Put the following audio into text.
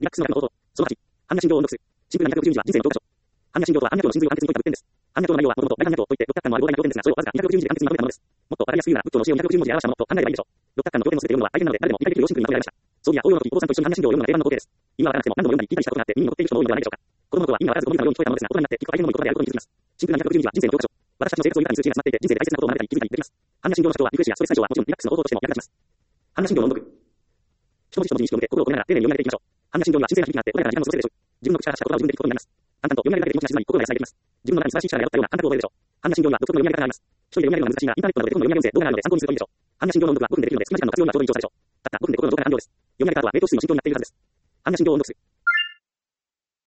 リラックスの中の応答。その8、般若心経を音読する。シンプルな292は人生の教科書。般若心経とは般若経の真髄を完結に説いた仏典です。般若経の内容はもともと大般若経といって600巻のある膨大な経典ですが、それをわずか260字で完結にまとめたものです。もっとわかりやすく言うなら、仏教の教えを260文字で表したものと考えればいいでしょう。600巻の経典のすべて読むのは大変なので、誰でも理解できるようシンプルにまとめられました。葬儀や法要の時、お坊さんと一緒に般若心経を読むのが定番の光景です。今はわからなくても何度も読んだり聞いたりしたことがあって耳に残っている人も多いのではないでしょうか。子供の頃は意味がわからずゴミのように聞こえたものですが、大人になって聞く相手の多いことであることに気づきます。シンプルな260字は人生の教科書。私たちの生活を豊かにする知恵が詰まっていて、人生で大切なことを学べたり気づいたりできます。般若心経の人はリフレッシュやストレス解消はもちろんリラックスの応答としても役立ちます。般若心経の音読。一文字一文字に意識を向け、心を込めながら丁寧に読み上げていきましょう。般若心経には神聖な響きがあって、穏やかな時間を過ごせるでしょう。自分の口から発した言葉を自分で聞くことになります。淡々と読み上げるだけで気持ちが静まり、心が安らぎできます。自分の中に素晴らしい力が宿ったような感覚を覚えるでしょう。般若心経には独特の読み上げ方があります。一人で読み上げるのが難しいが、インターネットなどで今度読み上げ音声、動画があるので参考にするといいでしょう。般若心経の音読は5分でできるので、隙間時間の活用にはちょうどいい調査でしょう。たった5分で心の浄化が完了です。読み上げた後は瞑想室の心境になっているはずです。般若心経を音読する。